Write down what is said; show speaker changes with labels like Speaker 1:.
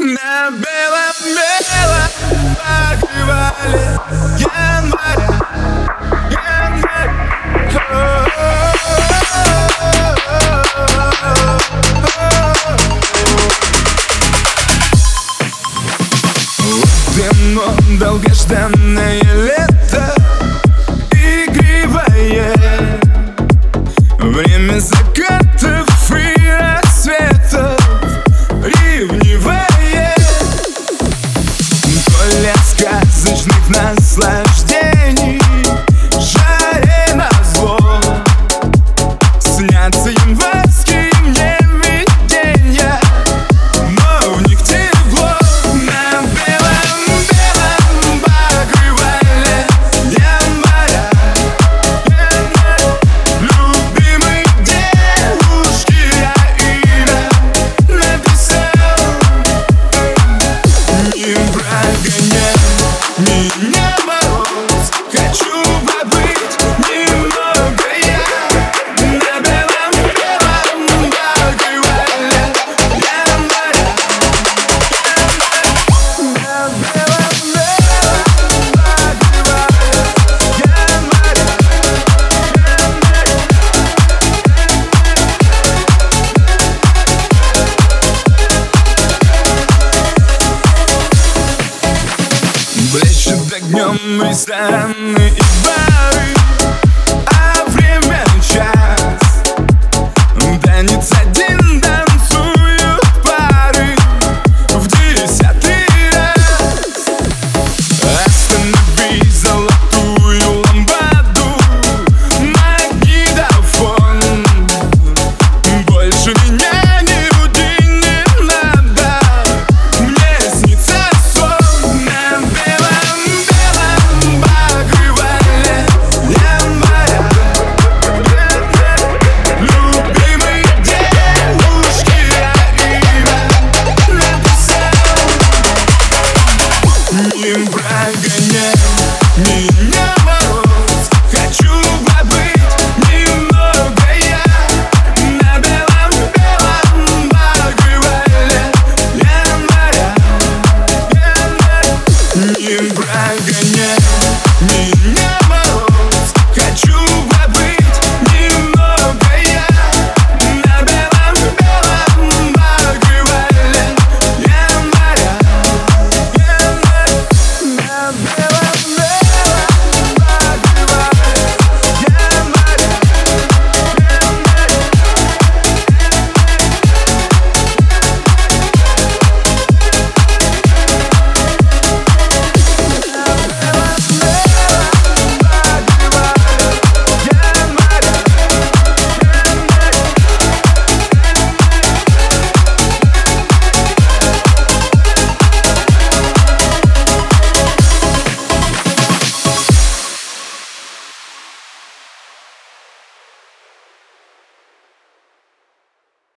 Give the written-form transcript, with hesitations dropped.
Speaker 1: На белом-белом покрывале января, январь. Вот оно, долгожданное лето, игривое, время закатов и рассветов, ревнивое, поле сказочных наслаждений, жаре назло, снятся январские мне видения, но в них тепло. На белом-белом покрывале января, январь. Любимой девушке я имя написал. Не прогоняй меня, мороз, хочу побыть немного я. На белом-белом покрывале января, на белом-белом покрывале января. Блещут огнем рестораны и бары, а время час. Танец один, танцуют пары в 10-й раз. Останови золотую ламбаду, магнитофон. Больше меня не буди, не надо, мне снится сон. На белом-белом покрывале января, любимой девушке я имя написал. Не прогоняй